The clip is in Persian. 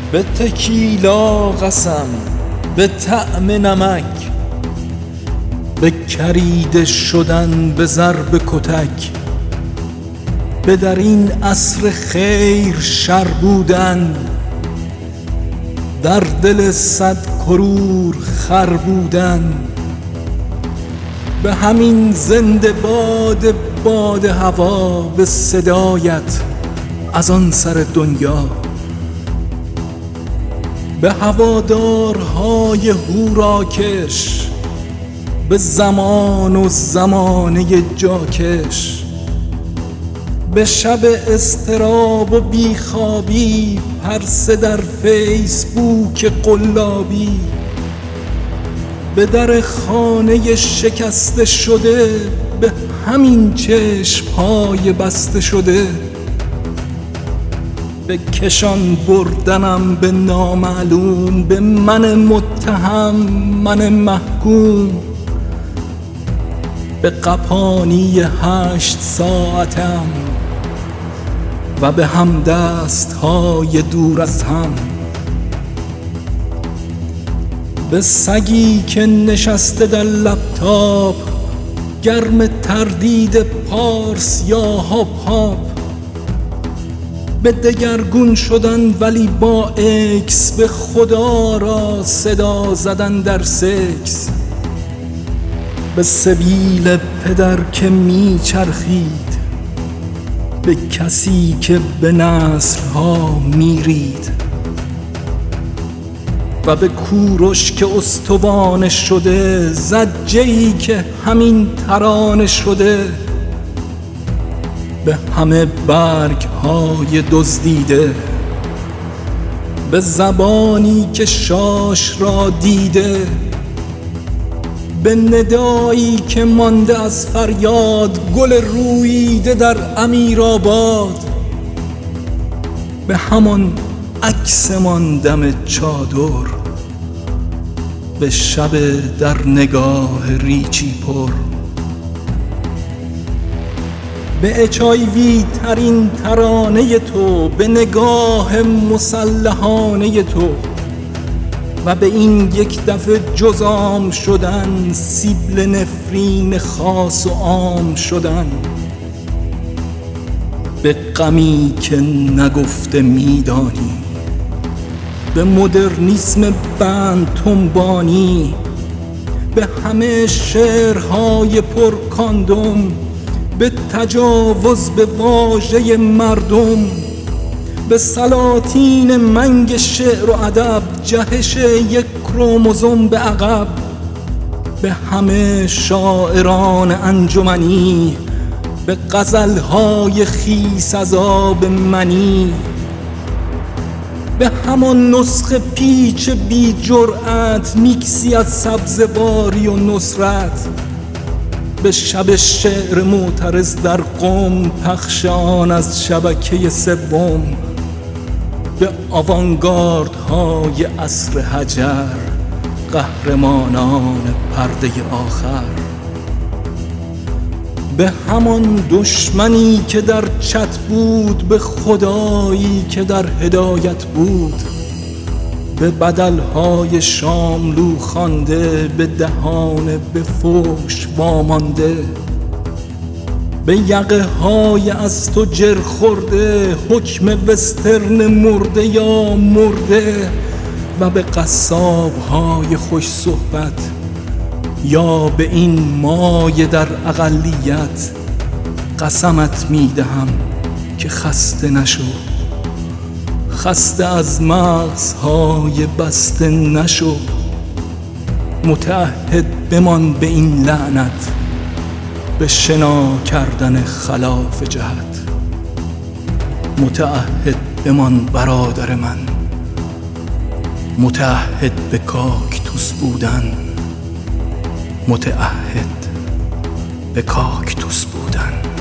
به تکیلا قسم، به طعم نمک، به کریده شدن به ضرب کتک، به در این عصر خیر شر بودن، در دل صد کرور خر بودن، به همین زنده باد هوا، به صدایت از آن سر دنیا، به هوادارهای هوراکش، به زمان و زمانه جاکش، به شب اضطراب و بیخوابی، پرسه در فیسبوک قلابی، به در خانه شکسته شده، به همین چشم‌های بسته شده، به کشان بردنم به نامعلوم، به من متهم، من محکوم، به قپانی 8 ساعتم و به همدست‌های دور از هم، به سگی که نشسته در لپتاپ، گرم تردید پارس یا هاپ هاپ، به دگرگون شدن ولی با اکس، به خدا را صدا زدن در سکس، به سبیل پدر که میچرخید، به کسی که به نسل‌ها میرید، و به کوروش که استوانه شده، زجه‌ای که همین ترانه شده، به همه برگ‌های دزدیده، به زبانی که شاش را دیده، به ندایی که مانده از فریاد، گل روییده در امیرآباد، به همان عکسمان دم چادر، به شب در نگاه ریچی پر، به HIV ترین ترانه تو، به نگاه مسلحانه تو، و به این یک دفعه جزام شدن، سیبل نفرین خاص و عام شدن، به غمی که نگفته میدانی، به مدرنیسم بند تنبانی، به همه شعرهای پر کاندوم، به تجاوز به واژه مردم، به سلاطین منگ شعر و ادب، جهش یک کروموزوم به عقب، به همه شاعران انجمنی، به غزلهای خیس از آب منی، به همان نسخه پیچ بی جرأت، میکسی از سبزواری و نصرت، به شب شعر معترض در قم، پخش آن از شبکه سوم، به آوانگاردهای عصر حجر، قهرمانان پرده آخر، به همان دشمنی که در چت بود، به خدایی که در هدایت بود، به بدلهای شاملو خوانده، به دهان به فحش وامانده، به یقه های از تو جر خورده، حکم وسترن مرده یا مرده، و به قصاب های خوش صحبت، یا به این مایه در اقلیت، قسمت میدهم که خسته نشو، خسته از مغزهای بسته نشو، متعهد بمان به این لعنت، به شنا کردن خلاف جهت، متعهد بمان برادر من، متعهد به کاکتوس بودن، متعهد به کاکتوس بودن.